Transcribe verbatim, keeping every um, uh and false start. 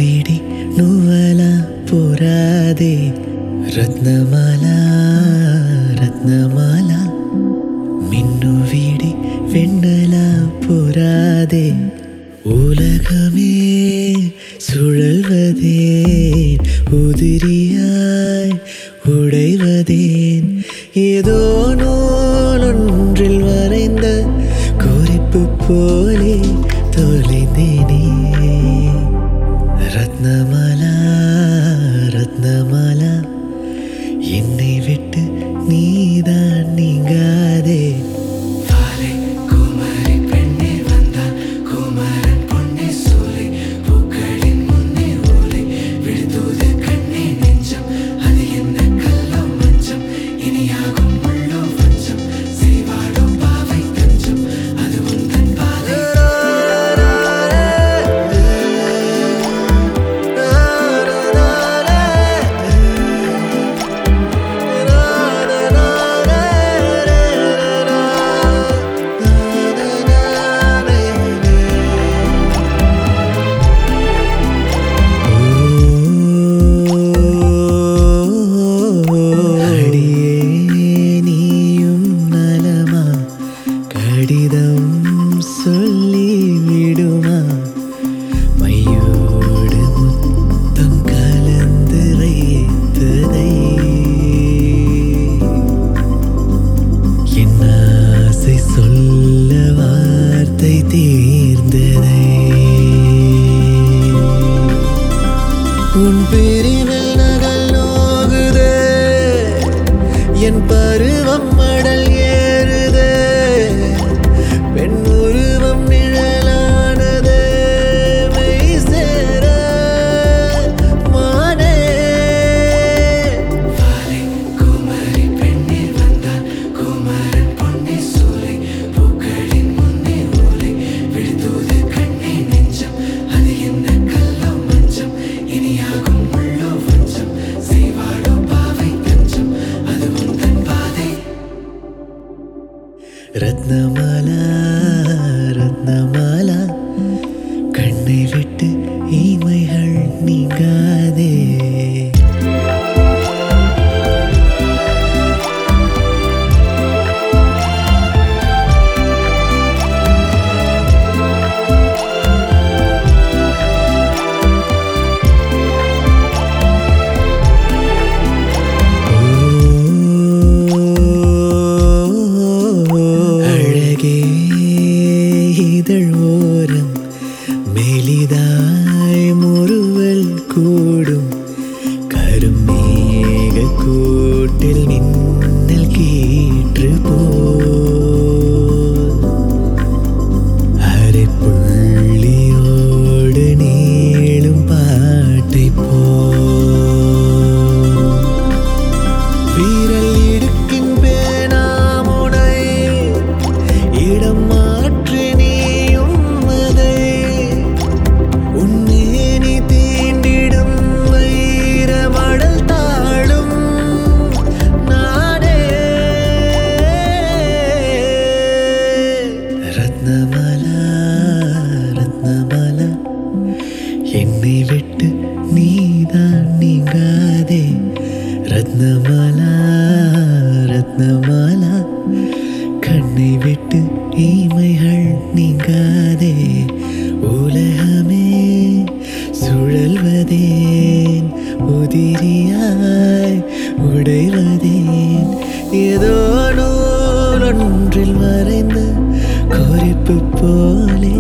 వీడి నువ్వలా పోరాదే రత్నమాల రత్నమాల மின்னு வீடி வெண்ணலா போராதே உலகமே சுழல்வதேன் உதிரியாய் உடைவதேன் ஏதோ நூலொன்றில் வரைந்த குறிப்பு போலே தொலைந்தேனே ரத்னமாலா ரத்னமாலா என்னை விட்டு நீதான் நீங்காதே கடிதம் சொல்லி விடுமா மையோடு முத்தம் கலந்து ரைத்ததை என் ஆசை சொல்ல வார்த்தை தீர்ந்ததை உன் பிரிவில் நகல் நோகுதே என் பருவம் மடல் ஏறுதே பெண் உருவம் நிழலானது மெய் சேர மானே வாலை குமரி பெண்ணில் வந்தான் குமரன் பொன்னி சூலை பூக்களின் முன்னே ஓலை விழுந்தோது கண்ணே நெஞ்சம் அது என்ன கல்லோ மஞ்சம் இனியாகும் உள்ளோ வஞ்சம் செய்வாளோ பாவை தஞ்சம் அது உந்தன் பாதை ரத்னமாலா ரத்னமாலா கண்ணை விட்டு இமைகள் நீங்காதே இதழ்வோரம் மெலிதாய் முறுவல் கூடும் கருமேக கூட்டில் மின்னல் கீற்று போல் அரை புள்ளியோடு நீளும் பாட்டை போல் வீரல் இடுக்கின் பேனாமுனை இடம் மாற்றி நீயும் அதை உன்னேனி தீண்டிடும் வைர மடல் தாழும் நானே ரத்னமாலா ரத்னமாலா என்னை விட்டு நீதான் நீங்காதே ரத்னமாலா ரத்னமாலா கண்ணை விட்டு இமைகள் நீங்காதே உலகமே சுழல்வதேன் உதிரியாய் உடைவதேன் ஏதோ நூலொன்றில் மறைந்த குறிப்பு போலே